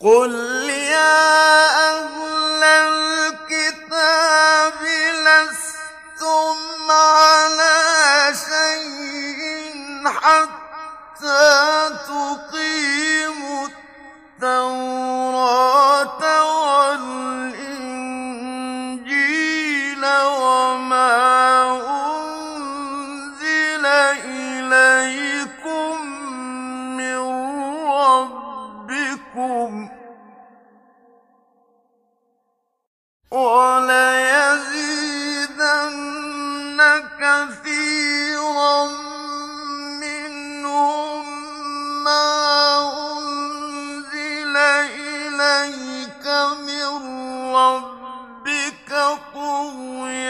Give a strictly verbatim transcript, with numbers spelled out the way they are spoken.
قُلْ يَا أَهْلَ الْكِتَابِ لَسْتُمْ عَلَىٰ شَيْءٍ حَتَّىٰ تُقِيمُوا التَّوْرَاةَ وَالْإِنجِيلَ وَمَا أُنزِلَ إِلَيْكُم مِّن رَّبِّكُمْ ۗ وَلَيَزِيدَنَّ كَثِيرًا مِّنْهُم مَّا أُنزِلَ إِلَيْكَ مِن رَّبِّكَ طُغْيَانًا